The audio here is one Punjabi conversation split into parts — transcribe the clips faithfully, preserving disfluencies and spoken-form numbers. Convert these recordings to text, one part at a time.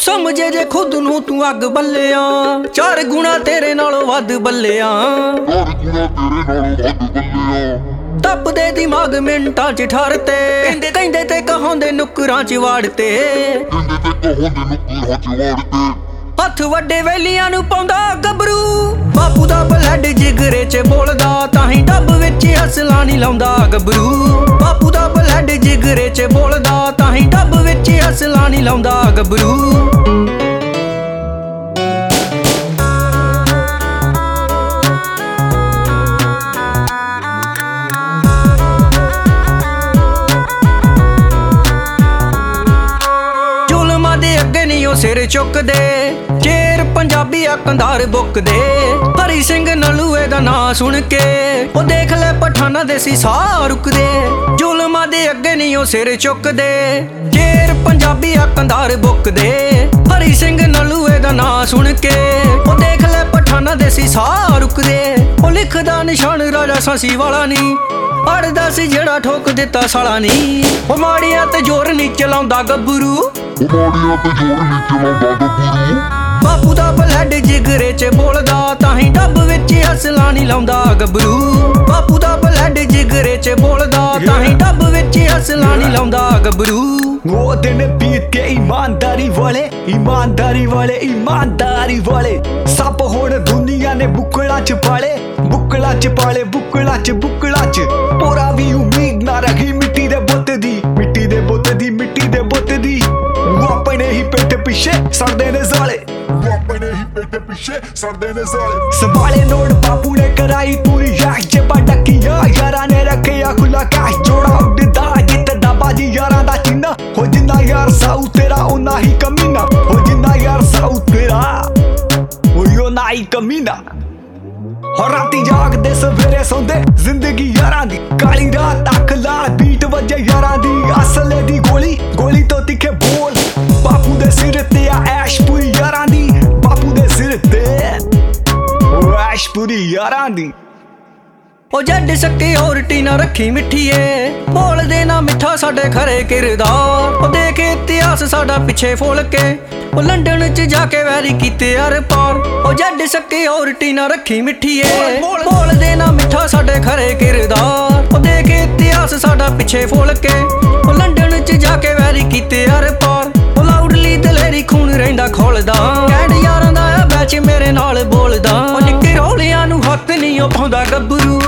ਸਮਝੇ ਜੇ ਖੁਦ ਨੂੰ ਤੂੰ ਅੱਗ ਬੱਲਿਆ, ਚਾਰ ਗੁਣਾ ਤੇਰੇ ਨਾਲੋਂ ਵੱਧ ਬੱਲਿਆ। ਤਪਦੇ ਦਿਮਾਗ ਮਿੰਟਾਂ ਚ ਠਰਤੇ, ਕਹਿੰਦੇ ਕਹਿੰਦੇ ਤੇ ਕਹਾਉਂਦੇ ਨੁਕਰਾਂ ਚ ਵਾੜਤੇ। ਹੱਥ ਵੱਡੇ ਵੈਲੀਆਂ ਨੂੰ ਪਾਉਂਦਾ ਗੱਭਰੂ, ਬਾਪੂ ਦਾ ਬਲੱਡ ਜਿਗਰੇ ਚ ਬੋਲਦਾ, ਤਾਂ ਹੀ ਡੱਬ ਵਿੱਚ ਹਸਲਾ ਨਹੀਂ ਲਾਉਂਦਾ ਗੱਭਰੂ। ਬਾਪੂ ਦਾ ਬਲੱਡ ਜਿਗਰੇ ਚ ਬੋਲਦਾ, ਤਾਂ ਹੀ ਡੱਬ ਵਿੱਚ ਹਸਲਾ ਨਹੀਂ ਲਾਉਂਦਾ ਗੱਭਰੂ। ਸਿਰ ਚੁੱਕਦੇ ਚੇਰ ਪੰਜਾਬੀ ਆ ਕੰਧਾਰ ਬੁੱਕਦੇ। ਹਰੀ ਸਿੰਘ ਨਲੂਏ ਦਾ ਨਾਂ ਸੁਣ ਕੇ ਉਹ ਦੇਖ ਲੈ ਪਠਾਨਾਂ ਦੇ ਸੀ ਸਾਹ ਰੁਕਦੇ। ਜ਼ੁਲਮਾਂ ਦੇ ਅੱਗੇ ਨਹੀਂ ਉਹ ਸਿਰ ਚੁੱਕਦੇ, ਚੇਰ ਪੰਜਾਬੀ ਆ ਕੰਧਾਰ ਬੁੱਕਦੇ। ਹਰੀ ਸਿੰਘ ਨਲੂਏ ਦਾ ਨਾਂ ਸੁਣ ਕੇ ਉਹ ਦੇਖ ਲੈ ਪਠਾਨਾਂ ਦੇ ਸੀ ਸਾਹ ਰੁਕਦੇ। ਉਹ ਲਿਖਦਾ ਨਿਸ਼ਾਨ ਰਾਜਾ ਸਾਂਸੀ ਵਾਲਾ ਨੀ, ਅੜਦਾ ਸੀ ਜਿਹੜਾ ਠੋਕ ਦਿੱਤਾ ਸਾਲਾ ਨੀ। ਉਹ ਮਾੜੀਆਂ ਤੇ ਜ਼ੋਰ ਨਹੀਂ ਚਲਾਉਂਦਾ ਗੱਭਰੂ, ਬਾਪੂ ਦਾ ਬਲੱਡ ਜਿਗਰੇ ਚ ਬੋਲਦਾ, ਤਾਂ ਹੀ ਡੱਬ ਵਿੱਚ ਹਸਲਾ ਨਹੀਂ ਲਾਉਂਦਾ ਗੱਭਰੂ। ਬਾਪੂ ਦਾ ਬਲੱਡ ਜਿਗਰੇ ਚ ਬੋਲਦਾ, ਤਾਂ ਹੀ ਡੱਬ ਵਿੱਚ ਹਸਲਾ ਨਹੀਂ ਲਾਉਂਦਾ ਗੱਭਰੂ। ਉਹ ਦਿਨ ਬੀਤ ਕੇ ਈਮਾਨਦਾਰੀ ਵਾਲੇ, ਈਮਾਨਦਾਰੀ ਵਾਲੇ, ਈਮਾਨਦਾਰੀ ਵਾਲੇ। ਸੱਪ ਹੁਣ ਦੁਨੀਆ ਨੇ ਬੁੱਕਲਾਂ ਚ ਪਾਲੇ, ਬੁੱਕਲਾਂ ਚ ਪਾਲੇ, ਬੁੱਕਲਾਂ ਚ ਬੁੱਕਲਾਂ ਚ। ਪੂਰਾ ਵੀ ਉਮੀਦ ਨਾ ਰਹੀ ਮਿੱਟੀ ਦੇ ਬੁੱਤ ਦੀ, ਮਿੱਟੀ ਦੇ ਬੁੱਤ ਦੀ, ਮਿੱਟੀ ਦੇ ਬੁੱਤ ਦੀ। ਉਹ ਆਪਣੇ ਹੀ ਪਿੱਠ ਪਿੱਛੇ ਸੜਦੇ ਨੇ ਜ਼ਾਲੇ, ਉਹ ਆਪਣੇ ਹੀ ਪਿੱਠ ਪਿੱਛੇ ਸੜਦੇ ਨੇ ਜ਼ਾਲੇ। ਸੰਭਾਲੇ ਨੋਟ ਬਾਪੂ ਨੇ ਕਰਾਈ ਪੂਰੀ ਯਾਕ ਚ ਪਟਕੀਆਂ, ਯਾਰਾਂ ਨੇ ਰੱਖਿਆ ਖੁੱਲਾ ਕਾਸ਼ ਜੋੜਾ ਉੱਡਦਾ ਜਿੱਤਦਾ ਬਾਜੀ ਯਾਰਾਂ ਦਾ ਚਿੰਨਾ। ਹੋ ਜਿੰਨਾ ਯਾਰ ਸਾਊ ਤੇਰਾ ਉਨਾ ਹੀ ਕਮੀਨਾ, ਹੋ ਜਿੰਨਾ ਯਾਰ ਸਾਊ ਤੇਰਾ ਉਨਾ ਹੀ ਕਮੀਨਾ। ਹੋ ਰਾਤੀ ਜਾਗਦੇ ਸਵੇਰੇ ਸੌਂਦੇ ਜ਼ਿੰਦਗੀ ਯਾਰਾਂ ਦੀ, ਕਾਲੀ ਰਾਤ ਅੱਖ ਲਾਲ ਬੀਟ ਵੱਜੇ ਯਾਰਾਂ ਦੀ। ਅਸਲੇ ਦੀ ਗੋਲੀ, ਗੋਲੀ ਤੋਂ ਤਿੱਖੇ ਬੋਲ, ਬਾਪੂ ਦੇ ਸਿਰ ਤੇ ਆ ਐਸ਼ ਪੂਰੀ ਯਾਰਾਂ ਦੀ, ਬਾਪੂ ਦੇ ਸਿਰ ਤੇ ਉਹ ਐਸ਼ ਪੂਰੀ ਯਾਰਾਂ ਦੀ। ਉਹ ਜੱਟ ਸੱਕੇ ਹੋਰ ਟੀਨਾ ਰੱਖੀ ਮਿੱਠੀਏ, ਬੋਲਦੇ ਨਾ ਮਿੱਠਾ ਸਾਡੇ ਖਰੇ ਕਿਰਦਾਰ। ਉਹ ਦੇਖ ਇਤਿਹਾਸ ਸਾਡਾ ਪਿੱਛੇ ਫੋਲ ਕੇ, ਉਹ ਲੰਡਨ ਚ ਜਾ ਕੇ ਵੈਰੀ ਕੀਤੇ ਅਰ ਪਾਰ। ਉਹ ਜੱਟ ਸੱਕੇ ਹੋਰ ਟੀਨਾ ਰੱਖੀ ਮਿੱਠੀਏ, ਬੋਲਦੇ ਨਾ ਮਿੱਠਾ ਸਾਡੇ ਖਰੇ ਕਿਰਦਾਰ। ਉਹ ਦੇਖ ਇਤਿਹਾਸ ਸਾਡਾ ਪਿੱਛੇ ਫੋਲ ਕੇ, ਉਹ ਲੰਡਨ ਚ ਜਾ ਕੇ ਵੈਰੀ ਕੀਤੇ ਅਰ ਪਾਰ। ਉਹ ਲਾਊਡਲੀ ਦਲੇਰੀ ਖੂਨ ਰਹਿੰਦਾ ਖੋਲਦਾ, ਕੈਂਡ ਯਾਰਾਂ ਦਾ ਆ ਬੈਚ ਮੇਰੇ ਨਾਲ ਬੋਲਦਾ। ਉਹ ਨਿੱਕੇ ਰੌਲਿਆਂ ਨੂੰ ਹੱਥ ਨਹੀਂ ਉਹ ਪਾਉਂਦਾ ਗੱਭਰੂ,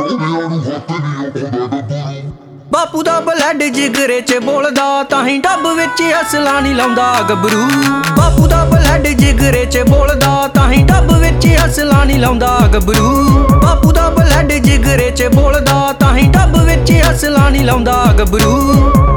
ਬਾਪੂ ਦਾ ਬਲੱਡ ਜਿਗਰੇ ਚ ਬੋਲਦਾ, ਤਾਂ ਹੀ ਡੱਬ ਵਿੱਚ ਹਸਲਾ ਨਹੀਂ ਲਾਉਂਦਾ ਗੱਭਰੂ। ਬਾਪੂ ਦਾ ਬਲੱਡ ਜਿਗਰੇ ਚ ਬੋਲਦਾ, ਤਾਂ ਹੀ ਡੱਬ ਵਿੱਚ ਹਸਲਾ ਨਹੀਂ ਲਾਉਂਦਾ ਗੱਭਰੂ। ਬਾਪੂ ਦਾ ਬਲੱਡ ਜਿਗਰੇ ਚ ਬੋਲਦਾ, ਤਾਂ ਹੀ ਡੱਬ ਵਿੱਚ ਹਸਲਾ ਨਹੀਂ ਲਾਉਂਦਾ ਗੱਭਰੂ।